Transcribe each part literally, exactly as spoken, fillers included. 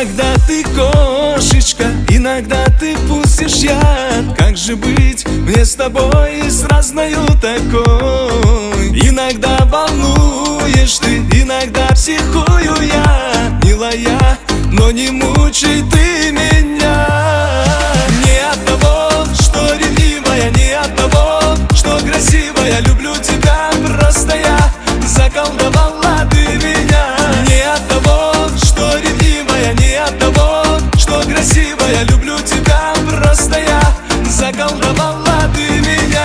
Иногда ты кошечка, иногда ты пустишь яд. Как же быть мне с тобой с разною такой? Иногда волнуешь ты, иногда психую я. Милая, но не мучай ты меня. Не от того, что ревнивая, не от того, что красивая. Люблю тебя, просто я заколдовала ты меня. Не от того, что ревнивая, не от того, что красивая. Люблю тебя, просто я заколдовала ты меня.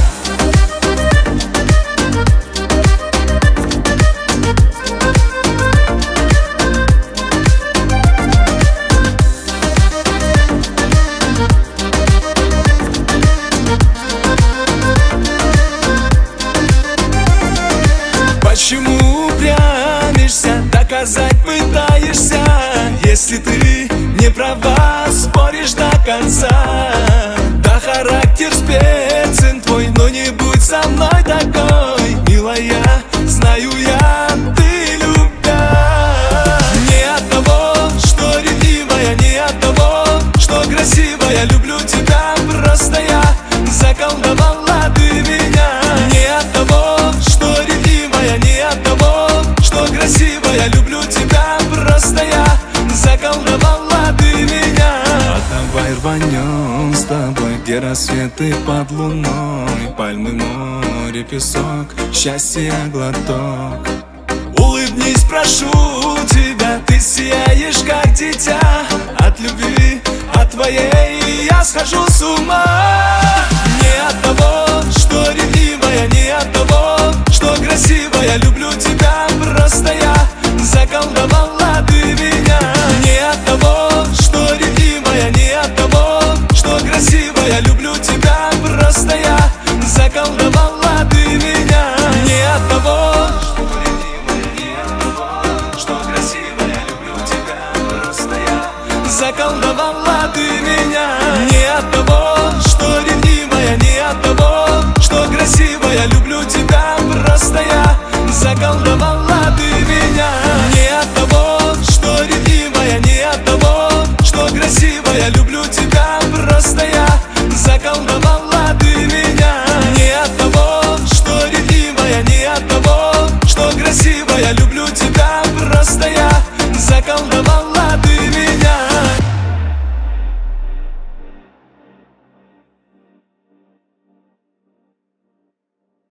Почему упрямишься, доказать пытаешься? Если ты не права, споришь до конца. Да, характер спецен твой, но не будь со мной такой. Милая, знаю я, ты любя. Не от того, что ревнивая, не от того, что красивая. Люблю тебя, просто я заколдовала ты меня. Не от того, что ревнивая, не от того, что красивая. Люблю тебя, просто я заколдовала ты меня. А давай рванем с тобой, где рассветы под луной. Пальмы, море, песок, счастье глоток. Улыбнись, прошу тебя, ты сияешь как дитя. От любви, от твоей я схожу с ума. Не от того, что ревнивая, не от того, что красивая. Люблю тебя, просто я заколдовала ты меня. Не от того, что ревнивая, не от того, что красивая. Люблю тебя, просто я заколдовала ты меня. Не от того, что ревнивая, не от того, что красивая. Люблю тебя, просто я заколдовала ты меня. Не от того, что ревнивая, не от того, что красивая. Люблю тебя, просто я заколдовала ты меня. Не от того, что ревнивая, не от того, что красивая. Люблю тебя, просто я заколдовала.